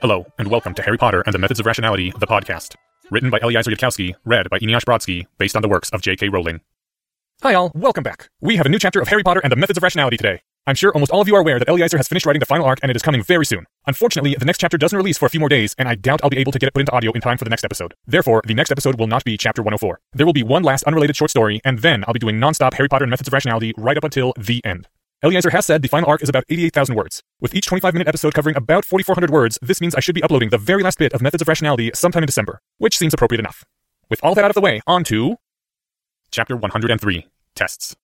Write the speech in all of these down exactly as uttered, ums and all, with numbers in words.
Hello, and welcome to Harry Potter and the Methods of Rationality, the podcast. Written by Eliezer Yudkowsky, read by Eneasz Brodsky, based on the works of J K Rowling. Hi all, welcome back. We have a new chapter of Harry Potter and the Methods of Rationality today. I'm sure almost all of you are aware that Eliezer has finished writing the final arc and it is coming very soon. Unfortunately, the next chapter doesn't release for a few more days, and I doubt I'll be able to get it put into audio in time for the next episode. Therefore, the next episode will not be chapter one oh four. There will be one last unrelated short story, and then I'll be doing non-stop Harry Potter and Methods of Rationality right up until the end. Eliezer has said the final arc is about eighty-eight thousand words. With each twenty-five minute episode covering about forty-four hundred words, this means I should be uploading the very last bit of Methods of Rationality sometime in December, which seems appropriate enough. With all that out of the way, on to Chapter one hundred three, Tests.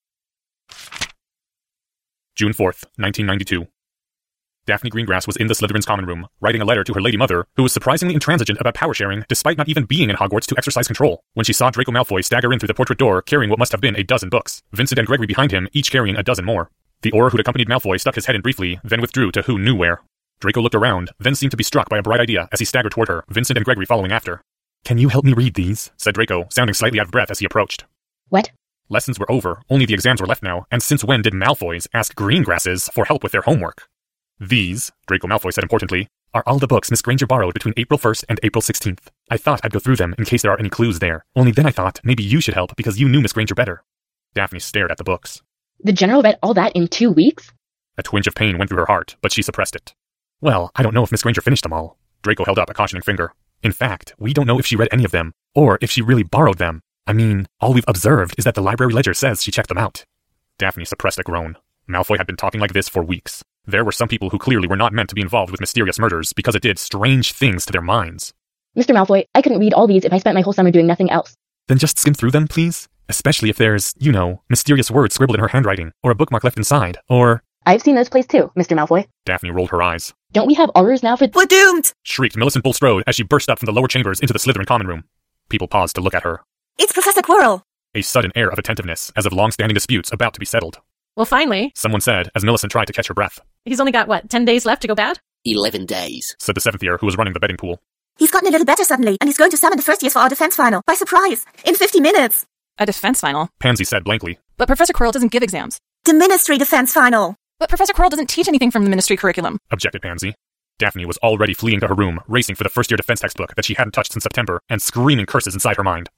June fourth, nineteen ninety-two. Daphne Greengrass was in the Slytherin's common room, writing a letter to her lady mother, who was surprisingly intransigent about power sharing despite not even being in Hogwarts to exercise control, when she saw Draco Malfoy stagger in through the portrait door carrying what must have been a dozen books, Vincent and Gregory behind him, each carrying a dozen more. The Auror who'd accompanied Malfoy stuck his head in briefly, then withdrew to who knew where. Draco looked around, then seemed to be struck by a bright idea as he staggered toward her, Vincent and Gregory following after. "Can you help me read these?" said Draco, sounding slightly out of breath as he approached. What? Lessons were over, only the exams were left now, and since when did Malfoys ask Greengrasses for help with their homework? "These," Draco Malfoy said importantly, "are all the books Miss Granger borrowed between April first and April sixteenth. I thought I'd go through them in case there are any clues there, only then I thought maybe you should help because you knew Miss Granger better." Daphne stared at the books. The general read all that in two weeks? A twinge of pain went through her heart, but she suppressed it. "Well, I don't know if Miss Granger finished them all." Draco held up a cautioning finger. "In fact, we don't know if she read any of them, or if she really borrowed them. I mean, all we've observed is that the library ledger says she checked them out." Daphne suppressed a groan. Malfoy had been talking like this for weeks. There were some people who clearly were not meant to be involved with mysterious murders because it did strange things to their minds. "Mister Malfoy, I couldn't read all these if I spent my whole summer doing nothing else." "Then just skim through them, please? Especially if there's, you know, mysterious words scribbled in her handwriting, or a bookmark left inside, or—" "I've seen those plays too, Mister Malfoy." Daphne rolled her eyes. "Don't we have Aurors now for— We're doomed!" shrieked Millicent Bulstrode as she burst up from the lower chambers into the Slytherin common room. People paused to look at her. It's Professor Quirrell! A sudden air of attentiveness, as of long-standing disputes about to be settled. "Well, finally," someone said, as Millicent tried to catch her breath. "He's only got, what, ten days left to go bad?" Eleven days, said the seventh year who was running the betting pool. He's gotten a little better suddenly, and he's going to summon the first years for our defense final, by surprise, in fifty minutes. "A defense final?" Pansy said blankly. "But Professor Quirrell doesn't give exams." The Ministry defense final. "But Professor Quirrell doesn't teach anything from the Ministry curriculum," objected Pansy. Daphne was already fleeing to her room, racing for the first-year defense textbook that she hadn't touched since September, and screaming curses inside her mind.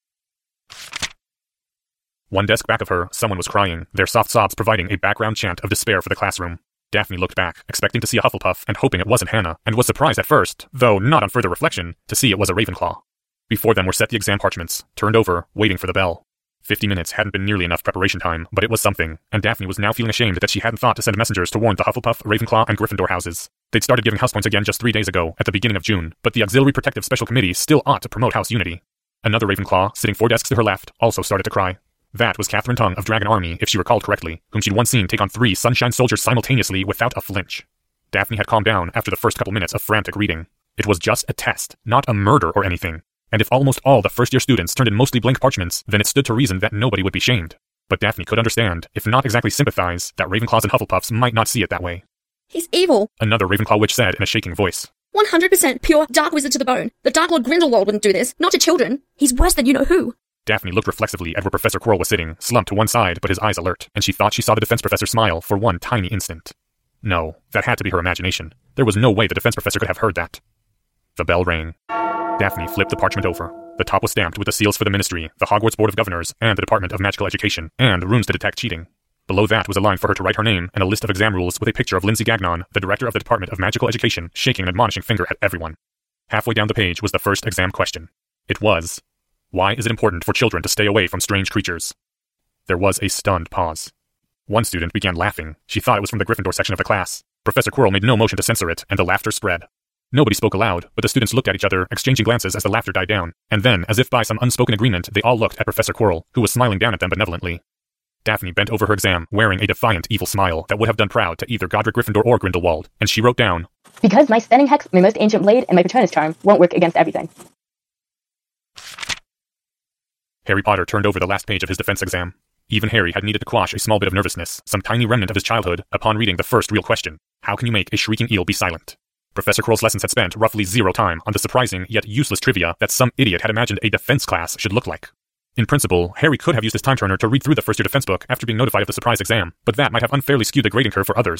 One desk back of her, someone was crying, their soft sobs providing a background chant of despair for the classroom. Daphne looked back, expecting to see a Hufflepuff and hoping it wasn't Hannah, and was surprised at first, though not on further reflection, to see it was a Ravenclaw. Before them were set the exam parchments, turned over, waiting for the bell. Fifty minutes hadn't been nearly enough preparation time, but it was something, and Daphne was now feeling ashamed that she hadn't thought to send messengers to warn the Hufflepuff, Ravenclaw, and Gryffindor houses. They'd started giving house points again just three days ago, at the beginning of June, but the Auxiliary Protective Special Committee still ought to promote house unity. Another Ravenclaw, sitting four desks to her left, also started to cry. That was Catherine Tongue of Dragon Army, if she recalled correctly, whom she'd once seen take on three Sunshine Soldiers simultaneously without a flinch. Daphne had calmed down after the first couple minutes of frantic reading. It was just a test, not a murder or anything. And if almost all the first-year students turned in mostly blank parchments, then it stood to reason that nobody would be shamed. But Daphne could understand, if not exactly sympathize, that Ravenclaws and Hufflepuffs might not see it that way. "He's evil," another Ravenclaw witch said in a shaking voice. one hundred percent pure dark wizard to the bone. The Dark Lord Grindelwald wouldn't do this, not to children. He's worse than you-know-who." Daphne looked reflexively at where Professor Quirrell was sitting, slumped to one side but his eyes alert, and she thought she saw the defense professor smile for one tiny instant. No, that had to be her imagination. There was no way the defense professor could have heard that. The bell rang. Daphne flipped the parchment over. The top was stamped with the seals for the Ministry, the Hogwarts Board of Governors, and the Department of Magical Education, and runes to detect cheating. Below that was a line for her to write her name and a list of exam rules with a picture of Lindsay Gagnon, the director of the Department of Magical Education, shaking an admonishing finger at everyone. Halfway down the page was the first exam question. It was, why is it important for children to stay away from strange creatures? There was a stunned pause. One student began laughing. She thought it was from the Gryffindor section of the class. Professor Quirrell made no motion to censor it, and the laughter spread. Nobody spoke aloud, but the students looked at each other, exchanging glances as the laughter died down, and then, as if by some unspoken agreement, they all looked at Professor Quirrell, who was smiling down at them benevolently. Daphne bent over her exam, wearing a defiant, evil smile that would have done proud to either Godric Gryffindor or Grindelwald, and she wrote down, "Because my stunning hex, my most ancient blade, and my Patronus charm won't work against everything." Harry Potter turned over the last page of his defense exam. Even Harry had needed to quash a small bit of nervousness, some tiny remnant of his childhood, upon reading the first real question. How can you make a shrieking eel be silent? Professor Quirrell's lessons had spent roughly zero time on the surprising yet useless trivia that some idiot had imagined a defense class should look like. In principle, Harry could have used his time turner to read through the first-year defense book after being notified of the surprise exam, but that might have unfairly skewed the grading curve for others.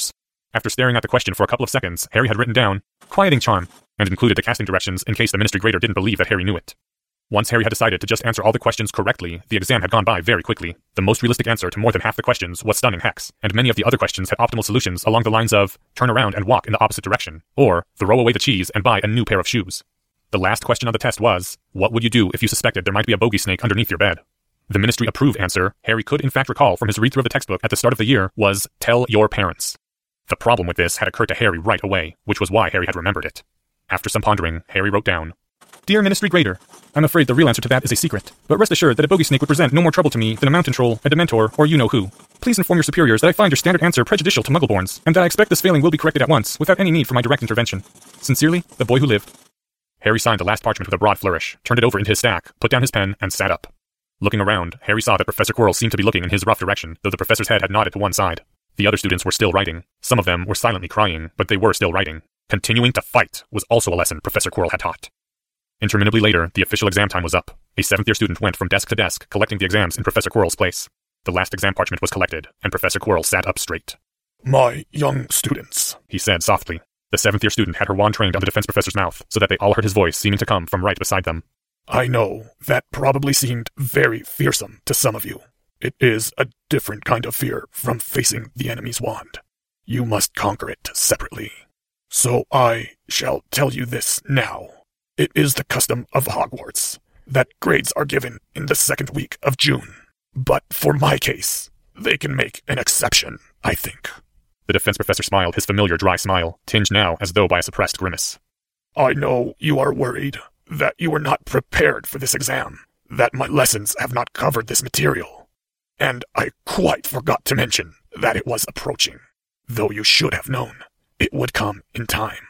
After staring at the question for a couple of seconds, Harry had written down, "Quieting Charm," and included the casting directions in case the ministry grader didn't believe that Harry knew it. Once Harry had decided to just answer all the questions correctly, the exam had gone by very quickly. The most realistic answer to more than half the questions was Stunning Hex, and many of the other questions had optimal solutions along the lines of, turn around and walk in the opposite direction, or throw away the cheese and buy a new pair of shoes. The last question on the test was, what would you do if you suspected there might be a bogey snake underneath your bed? The ministry-approved answer, Harry could in fact recall from his read-through of the textbook at the start of the year, was, tell your parents. The problem with this had occurred to Harry right away, which was why Harry had remembered it. After some pondering, Harry wrote down, Dear Ministry Grader, I'm afraid the real answer to that is a secret, but rest assured that a bogey snake would present no more trouble to me than a mountain troll, a dementor, or you-know-who. Please inform your superiors that I find your standard answer prejudicial to Muggleborns, and that I expect this failing will be corrected at once, without any need for my direct intervention. Sincerely, the boy who lived. Harry signed the last parchment with a broad flourish, turned it over into his stack, put down his pen, and sat up. Looking around, Harry saw that Professor Quirrell seemed to be looking in his rough direction, though the professor's head had nodded to one side. The other students were still writing. Some of them were silently crying, but they were still writing. Continuing to fight was also a lesson Professor Quirrell had taught. Interminably later, the official exam time was up. A seventh-year student went from desk to desk, collecting the exams in Professor Quirrell's place. The last exam parchment was collected, and Professor Quirrell sat up straight. My young students, he said softly. The seventh-year student had her wand trained on the defense professor's mouth, so that they all heard his voice seeming to come from right beside them. I know that probably seemed very fearsome to some of you. It is a different kind of fear from facing the enemy's wand. You must conquer it separately. So I shall tell you this now. It is the custom of Hogwarts that grades are given in the second week of June. But for my case, they can make an exception, I think. The defense professor smiled his familiar dry smile, tinged now as though by a suppressed grimace. I know you are worried that you were not prepared for this exam, that my lessons have not covered this material. And I quite forgot to mention that it was approaching, though you should have known it would come in time.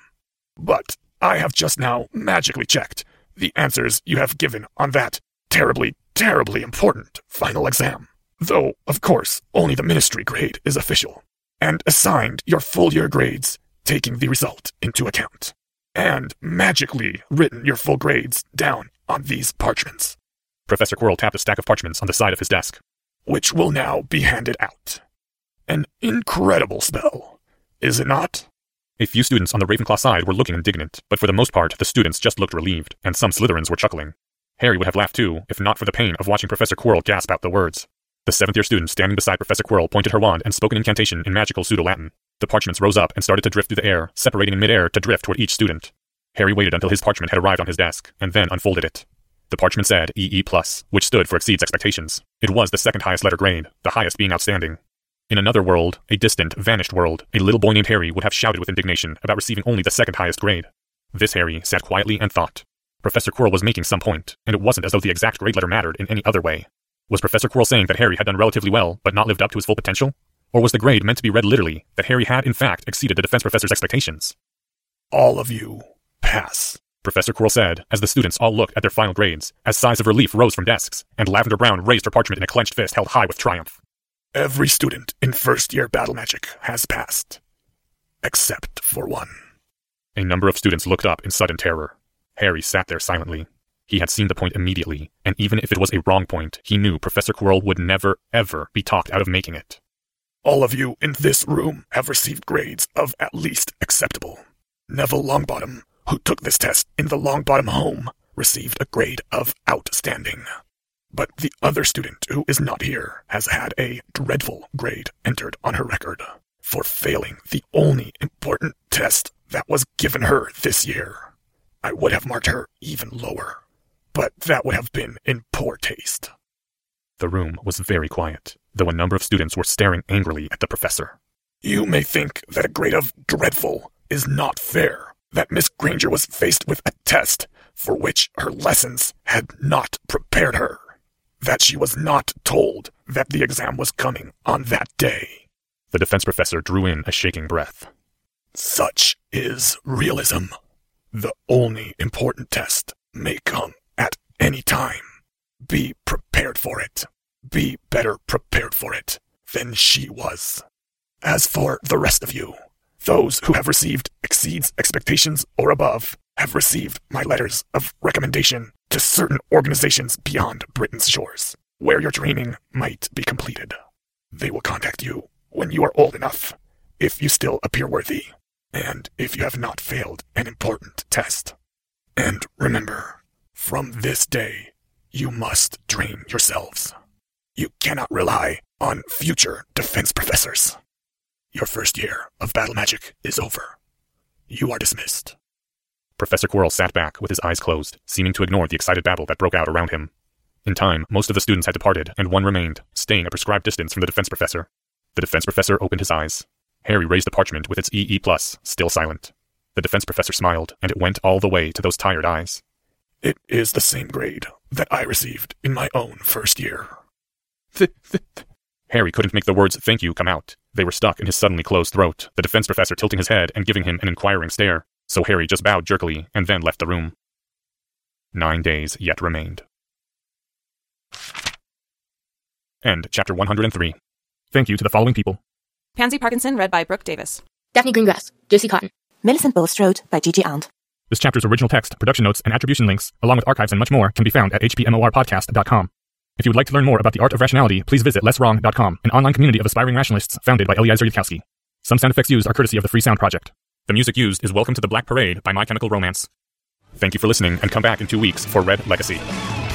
But I have just now magically checked the answers you have given on that terribly, terribly important final exam. Though, of course, only the ministry grade is official, and assigned your full year grades, taking the result into account, and magically written your full grades down on these parchments. Professor Quirrell tapped a stack of parchments on the side of his desk. Which will now be handed out. An incredible spell, is it not? A few students on the Ravenclaw side were looking indignant, but for the most part, the students just looked relieved, and some Slytherins were chuckling. Harry would have laughed too, if not for the pain of watching Professor Quirrell gasp out the words. The seventh-year student standing beside Professor Quirrell pointed her wand and spoke an incantation in magical pseudo-Latin. The parchments rose up and started to drift through the air, separating in midair to drift toward each student. Harry waited until his parchment had arrived on his desk, and then unfolded it. The parchment said E E plus, which stood for exceeds expectations. It was the second highest letter grade, the highest being outstanding. In another world, a distant, vanished world, a little boy named Harry would have shouted with indignation about receiving only the second highest grade. This Harry sat quietly and thought. Professor Quirrell was making some point, and it wasn't as though the exact grade letter mattered in any other way. Was Professor Quirrell saying that Harry had done relatively well, but not lived up to his full potential? Or was the grade meant to be read literally, that Harry had in fact exceeded the defense professor's expectations? All of you, pass, Professor Quirrell said, as the students all looked at their final grades, as sighs of relief rose from desks, and Lavender Brown raised her parchment in a clenched fist held high with triumph. Every student in first-year battle magic has passed, except for one. A number of students looked up in sudden terror. Harry sat there silently. He had seen the point immediately, and even if it was a wrong point, he knew Professor Quirrell would never, ever be talked out of making it. All of you in this room have received grades of at least acceptable. Neville Longbottom, who took this test in the Longbottom home, received a grade of outstanding. But the other student who is not here has had a dreadful grade entered on her record for failing the only important test that was given her this year. I would have marked her even lower, but that would have been in poor taste. The room was very quiet, though a number of students were staring angrily at the professor. You may think that a grade of dreadful is not fair, that Miss Granger was faced with a test for which her lessons had not prepared her, that she was not told that the exam was coming on that day. The defense professor drew in a shaking breath. Such is realism. The only important test may come at any time. Be prepared for it. Be better prepared for it than she was. As for the rest of you, those who have received exceeds expectations or above have received my letters of recommendation to certain organizations beyond Britain's shores, where your training might be completed. They will contact you when you are old enough, if you still appear worthy, and if you have not failed an important test. And remember, from this day, you must train yourselves. You cannot rely on future defense professors. Your first year of battle magic is over. You are dismissed. Professor Quirrell sat back with his eyes closed, seeming to ignore the excited babble that broke out around him. In time, most of the students had departed, and one remained, staying a prescribed distance from the defense professor. The defense professor opened his eyes. Harry raised the parchment with its E E plus, still silent. The defense professor smiled, and it went all the way to those tired eyes. It is the same grade that I received in my own first year. Th- th- th- Harry couldn't make the words thank you come out. They were stuck in his suddenly closed throat, the defense professor tilting his head and giving him an inquiring stare, so Harry just bowed jerkily and then left the room. Nine days yet remained. End chapter one hundred three. Thank you to the following people. Pansy Parkinson, read by Brooke Davis. Daphne Greengrass, Josie Cotton. Millicent Bulstrode by Gigi Ant. This chapter's original text, production notes, and attribution links, along with archives and much more, can be found at h p m o r podcast dot com. If you would like to learn more about the art of rationality, please visit less wrong dot com, an online community of aspiring rationalists founded by Eliezer Yudkowsky. Some sound effects used are courtesy of the Free Sound Project. The music used is Welcome to the Black Parade by My Chemical Romance. Thank you for listening, and come back in two weeks for Red Legacy.